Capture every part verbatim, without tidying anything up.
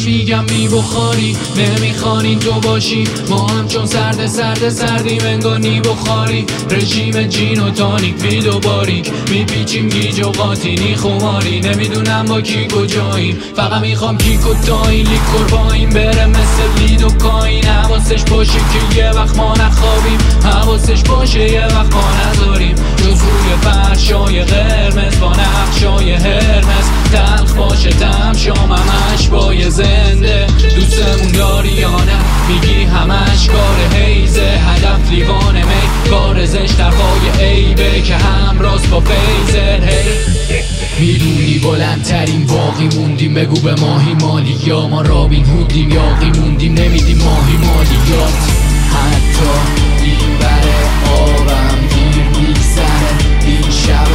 میگم میبخاری نمیخوانین تو باشی، ما هم چون سرد سرد سردیم انگار نی بخاری. رژیم جین و تانیک ویدو باریک میپیچیم گیج و قاطینی خماری. نمیدونم با کی کجاییم، فقط میخوام کیک و تاین لیکور پایین بره مثل لید و کاین. حواسش باشه که یه وقت ما نخوابیم، حواسش باشه یه وقت ما نذاریم جز روی فرشای قرمز با نقشای هرمز. تلخ باشه تم شام همش بای زنده، دوستمون داری یا نه میگی همش کار حیزه. هدف لیوان می کار زشت طرفای عیبه که هم راست با فیزر. هی میدونی بلندترین باقی موندیم، بگو به ماهی مالی یا ما رابین هودیم، یاقی موندیم نمیدیم ماهی مالیات. حتی این بره آبم دیر میگذره، این شب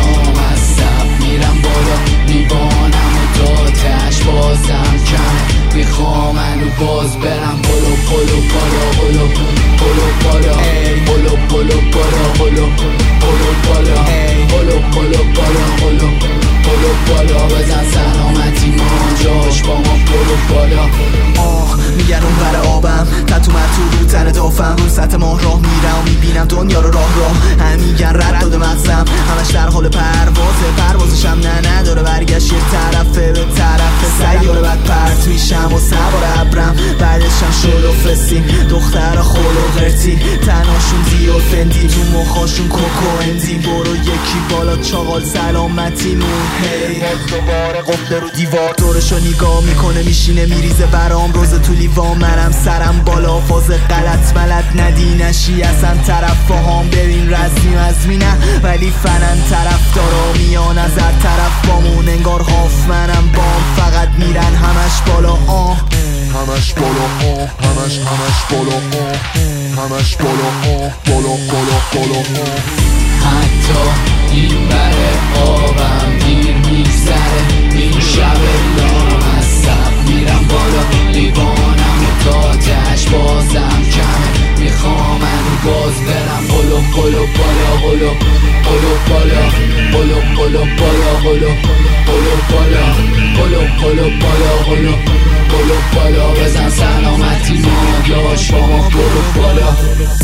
لامصب میرم بالا دیوانم و داتش بازم کمه. میخوام انو باز برم بلو بلو بالا بلو بلو بالا بلو بلو بالا بلو بلو بالا بلو بلو بالا بلو بلو بالا. بزن سلامتی ما جاش با ما بلو بالا. آه میگن اون بر آبم تتو متو رو تن دافم، رو سطح ماه راه میرم میبینم دنیا رو راه راه. هم میگن رد داده مغزم همش در حال پروازه، پروازشم نه نداره برگشت، یه طرفه به طرف سیاره بعد پرت میشم و سوار ابرم. بعدشم شل و فسیم دختر خول و غرتی، تناشون دیو فندی تو مخاشون کوکو اندی. برو یکی بالا چاقال سلامتیمون. هی دوباره قفل رو دیوار دورشو نگاه میکنه میشینه میریزه برام روز تو لیوان. منم سرم بالا فاز غلط ملت ندی نشی اصلا طرف فاهم. ببین رزمی مزمی نه ولی فنن طرف دارا میان از هر طرف بامون انگار هاف. منم بام فقط میرن همش بالا آه همش بالا آه همش همش بالا آه همش بالا آه بالا بالا بالا آه. حتی این بره آبم دیر میگذره، این شب لامصب میرم بالا دیوانم و تاتش بازم کمه. میخوام انو باز برم بلو بلو بالا بلو بلو بالا بلو بلو بالا بلو بلو بالا بلو بلو بالا بلو بلو بالا. بزن سلامتی ما جاش با ما بلو بالا.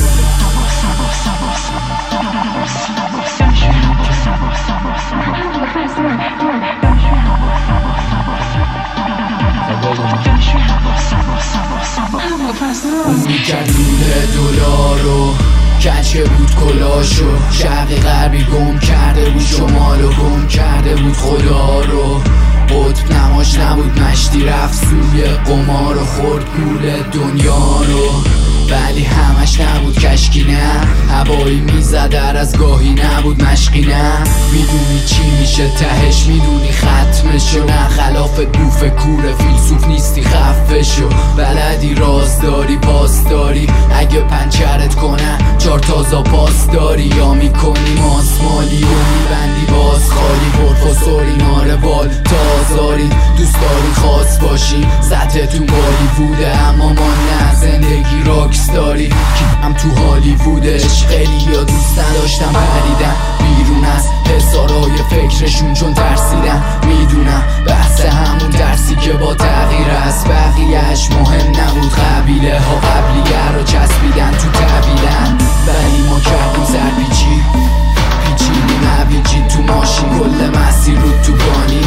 اون میکرد لوله دلارو کچه بود کلاشو، شرقی غربی گم کرده بود شمالو گم کرده بود خدا رو. قطب نماش نبود مشتی رفت سوی قمار و خورد گول دنیا رو. ولی همش نبود کشکی نه هوایی میزد در از گاهی نبود مشقی نه. میدونی چی میشه تهش میدونی ختمشو نه خلاف دوف کوره فیلسوف نیستی خفه شو. بلدی راز داری باز داری اگه پنچرت کنه چار تازا پاس داری یا میکنی ماسمالی و میبندی باز خالی. پرفاسوری ناره بال تازاری دوست داری خاص باشی سطح تو بالیووده اما ما نه زندگی راکس داری هم تو هالیوودش. خیلی یا دوست نداشتم پریدن بیرون از حسارای فکرشون چون ترسیدن. میدونم بحث همون درسی که با تغییر از بقیهش مهم نبود. قبیله ها قبلیه رو چسبیدن تو طبیلن ولی ما کردیم سرپیچی پیچیدیم نبیجی تو ماشین کل مسیر رو تو بانی.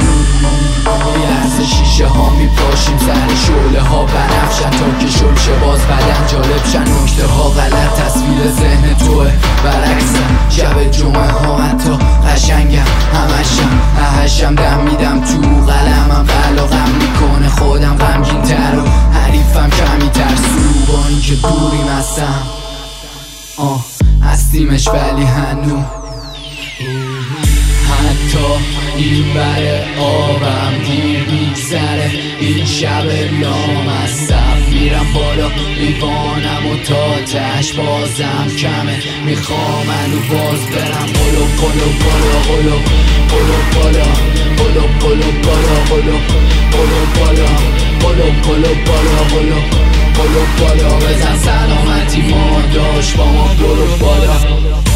یه شیشه ها میپاشیم سر شعله ها بنفشن تا که شلشه باز بدن جالب شن نکته ها غلط تصویر ذهن توه برعکسن. شب جمعه ها حتی قشنگم همشم اهشم دم میدم تو قلمم قلقم میکنه خودم غمگین تر و حریفم کمی ترسو با اینکه دوریم هستم آه هستیمش ولی هنو. حتی این بره آبم دیر میگذره، این شب لامصب میرم بالا لیوانم و تاتش بازم کمه. میخوام انو باز برم بلو بلو بالا بلو بلو بالا بلو بلو بالا بلو بلو بالا بلو بلو بالا بلو بلو بالا. بزن سلامتی ما داشت با ما برو بالا.